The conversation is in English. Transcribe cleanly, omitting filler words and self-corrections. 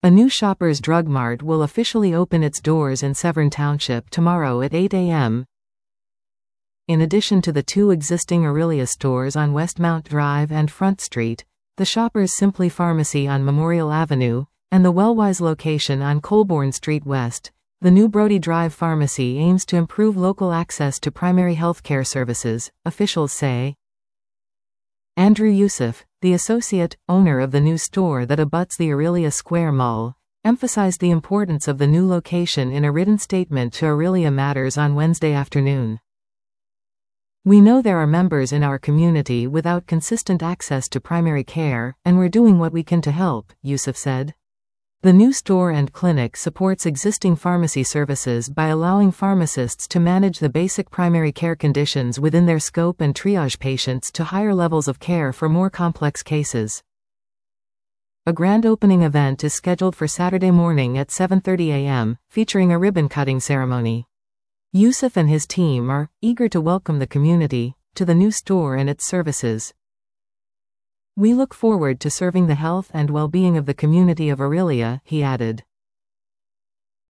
A new Shoppers Drug Mart will officially open its doors in Severn Township tomorrow at 8 a.m. In addition to the two existing Aurelia stores on Westmount Drive and Front Street, the Shoppers Simply Pharmacy on Memorial Avenue, and the Wellwise location on Colborne Street West, the new Brody Drive Pharmacy aims to improve local access to primary healthcare services, officials say. Andrew Yusuf, the associate owner of the new store that abuts the Aurelia Square Mall, emphasized the importance of the new location in a written statement to Aurelia Matters on Wednesday afternoon. "We know there are members in our community without consistent access to primary care, and we're doing what we can to help," Yusuf said. The new store and clinic supports existing pharmacy services by allowing pharmacists to manage the basic primary care conditions within their scope and triage patients to higher levels of care for more complex cases. A grand opening event is scheduled for Saturday morning at 7:30 a.m., featuring a ribbon-cutting ceremony. Yusuf and his team are eager to welcome the community to the new store and its services. "We look forward to serving the health and well-being of the community of Aurelia," he added.